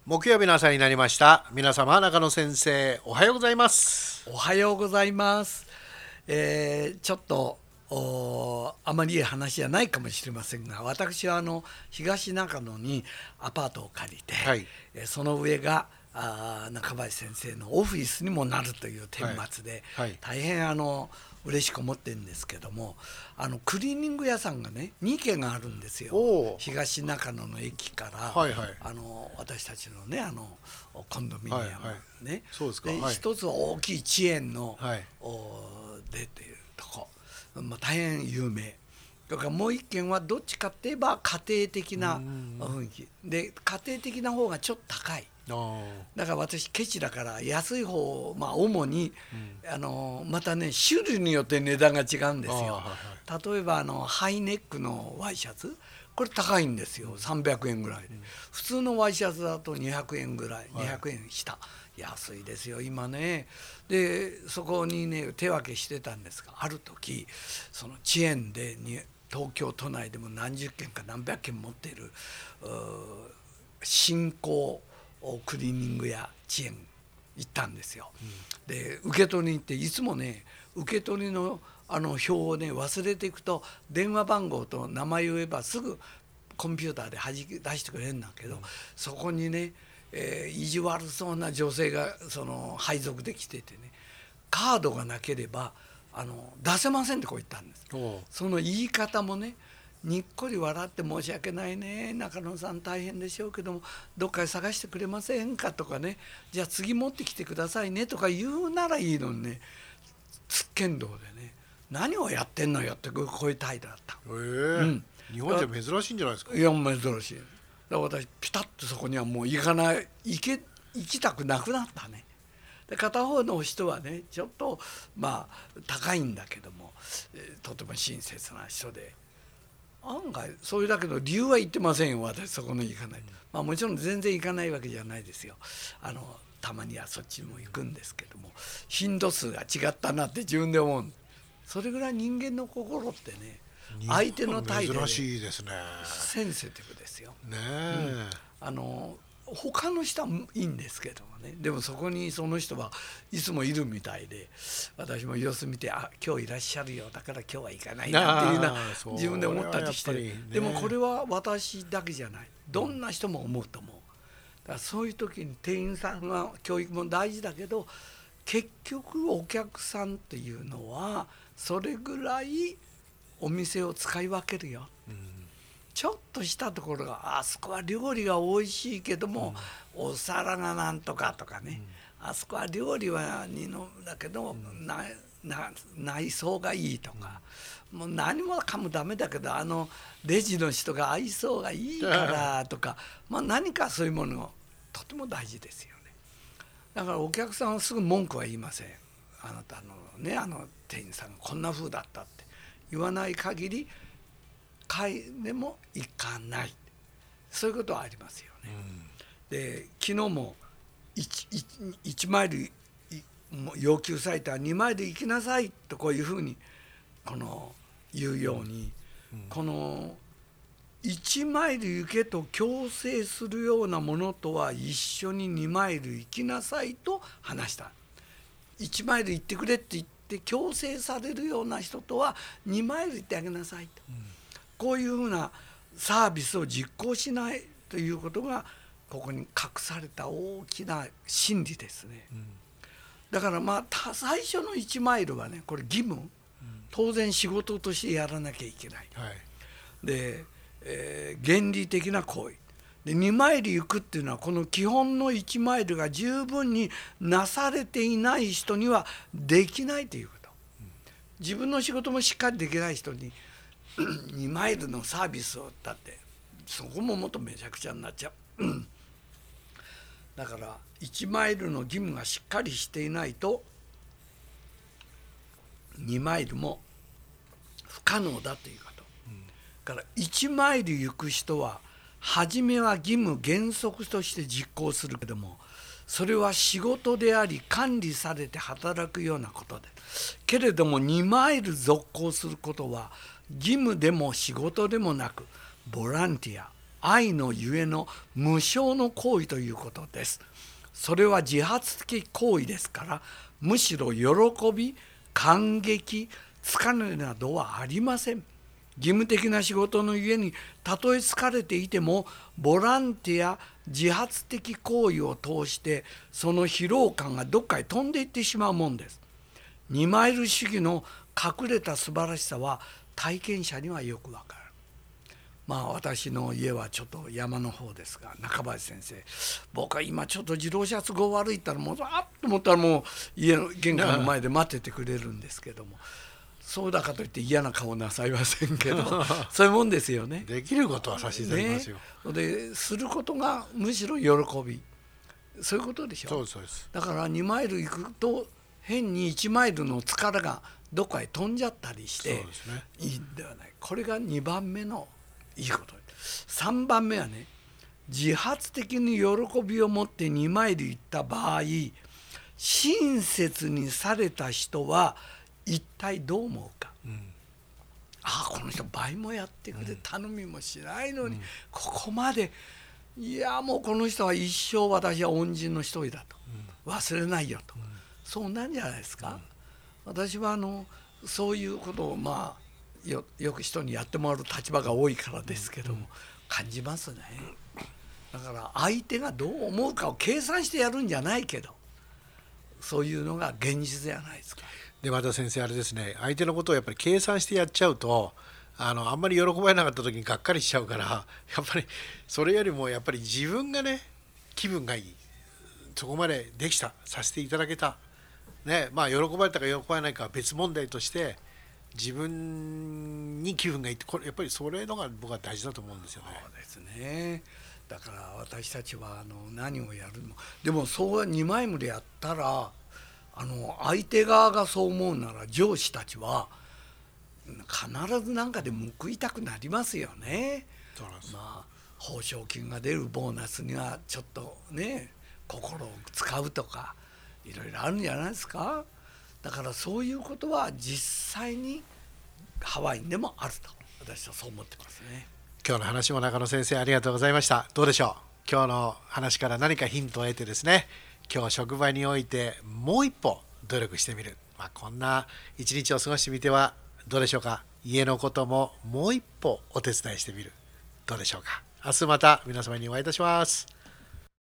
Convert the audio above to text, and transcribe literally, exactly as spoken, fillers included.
木曜日の朝になりました。皆様、中野先生おはようございます。 おはようございます。えーちょっとおあまりいい話じゃないかもしれませんが、私はあの東中野にアパートを借りて、 はいえーその上があー中林先生のオフィスにもなるという顛末で、 はいはい大変あの嬉しく思ってるんですけども、あのクリーニング屋さんがねにけんあるんですよ。 おー東中野の駅から、 はいはいあの私たちのねあのコンドミニアム、 はいはいねそうですかはい一つは大きい遅延の、 はいおでっていうとこ、まあ、大変有名。だからもう一軒はどっちかっていえば家庭的な雰囲気で、家庭的な方がちょっと高い。 あーだから私ケチだから安い方、まあ主に、あのまたね種類によって値段が違うんですよ。 あーはい例えばあのハイネックのワイシャツ、これ高いんですよ。さんびゃくえんぐらいで、普通のワイシャツだとにひゃくえんぐらい、にひゃくえん下、安いですよ今ね。でそこにね手分けしてたんですが、ある時その遅延でに東京都内でも何十件か何百件持っているうー新興クリーニングや遅延行ったんですよ。で受け取りに行って、いつもね受け取りのあの表をね忘れていくと、電話番号と名前を言えばすぐコンピューターで弾き出してくれるんだけど、そこにね、えー意地悪そうな女性がその配属できててね、カードがなければあの出せませんってこう言ったんです。 おーその言い方もね、にっこり笑って申し訳ないね、中野さん大変でしょうけどもどっかで探してくれませんかとかね、じゃあ次持ってきてくださいねとか言うならいいのにね、つっけんどうでね、何をやってんのよってこういう態度だった。 えーうん日本じゃ珍しいんじゃないですか。 いや珍しい。だから私ピタッとそこにはもう行かない、行け行きたくなくなったね。で片方の人はねちょっとまあ高いんだけども、えーとても親切な人で、案外それだけど理由は言ってませんよ、私そこに行かない。まあもちろん全然行かないわけじゃないですよ。あのたまにはそっちにも行くんですけども、頻度数が違ったなって自分で思う。それぐらい人間の心ってね、相手の態度で珍しいですね。 センシティブですよ。 ねえ、 あの他の人はいいんですけどもね、でもそこにその人はいつもいるみたいで、私も様子見て、あ今日いらっしゃるよ、だから今日は行かないなっていうなあーそう自分で思ったりして、 それはやっぱりねでもこれは私だけじゃない、どんな人も思うと思う。だからそういう時に店員さんが教育も大事だけど、結局お客さんっていうのはそれぐらいお店を使い分けるよ。ちょっとしたところが、あそこは料理が美味しいけども、お皿がなんとかとかね、あそこは料理は二のだけど、なな内装がいいとか、もう何もかもダメだけどあのレジの人が愛想がいいからとか、まあ、何かそういうものがとても大事ですよね。だからお客さんはすぐ文句は言いません。あなたのねあの店員さんがこんな風だったって言わない限り会でも行かない、そういうことはありますよね。で昨日も 1, 1マイル要求されたらにマイル行きなさいとこういうふうにこの言うように、このいちマイル行けと強制するようなものとは一緒ににマイル行きなさいと話した。いちマイル行ってくれって言って強制されるような人とはにマイル行ってあげなさいと、こういうふうなサービスを実行しないということがここに隠された大きな真理ですね。だからまあ最初のいちマイルはねこれ義務、当然仕事としてやらなきゃいけない。 はいで、えー原理的な行為で、にマイル行くっていうのはこの基本のいちマイルが十分になされていない人にはできないということ。自分の仕事もしっかりできない人ににマイルのサービスをだってそこももっとめちゃくちゃになっちゃうだからいちマイルの義務がしっかりしていないとにマイルも不可能だということ、うん、からいちマイル行く人は初めは義務原則として実行するけども、それは仕事であり管理されて働くようなことで、けれどもにマイル続行することは義務でも仕事でもなくボランティア愛のゆえの無償の行為ということです。それは自発的行為ですから、むしろ喜び、感激、疲れなどはありません。義務的な仕事のゆえにたとえ疲れていても、ボランティア自発的行為を通してその疲労感がどっかへ飛んでいってしまうもんです。にマイル主義の隠れた素晴らしさは体験者にはよくわかる。まあ私の家はちょっと山の方ですが、中林先生、僕は今ちょっと自動車都合悪いったらもうあっと思ったらもう家の玄関の前で待っててくれるんですけども、そうだかといって嫌な顔なさいませんけどそういうもんですよね。 できることはさせていただきますよ、 ね、ですることがむしろ喜び、そういうことでしょ。 そうですそうです。 だからにマイル行くと変にいちマイルの疲れがどっかへ飛んじゃったりしてそうですね、 いいんではない。これがにばんめのいいこと。さんばんめはね、自発的に喜びを持ってにマイル行った場合、親切にされた人は一体どう思うか、うん、ああこの人倍もやってくれ、うん、頼みもしないのに、うん、ここまで、いやもうこの人は一生私は恩人の一人だと、うん、忘れないよと、うん、そうなんじゃないですか、うん、私はあのそういうことをまあ よ, よく人にやってもらう立場が多いからですけども、うん、感じますね。だから相手がどう思うかを計算してやるんじゃないけど、そういうのが現実じゃないですか。 でまた先生あれですね、相手のことをやっぱり計算してやっちゃうと、あのあんまり喜ばれなかった時にがっかりしちゃうから、やっぱりそれよりもやっぱり自分がね気分がいい、そこまでできた、させていただけた、ね、まあ喜ばれたか喜ばれないかは別問題として、自分に気分がいいって、これやっぱりそれのが僕は大事だと思うんですよね。 そうですね。だから私たちはあの何をやるのも、でもそうにマイルでやったら、あの相手側がそう思うなら上司たちは必ず何かで報いたくなりますよね。 そうなんです。 まあ報奨金が出るボーナスにはちょっとね心を使うとかいろいろあるんじゃないですか。だからそういうことは実際にハワイにでもあると私はそう思ってますね。 今日の話も中野先生ありがとうございました。どうでしょう、今日の話から何かヒントを得てですね、今日職場においてもう一歩努力してみる、まあ、こんな一日を過ごしてみてはどうでしょうか。家のことももう一歩お手伝いしてみる、どうでしょうか。明日また皆様にお会いいたします。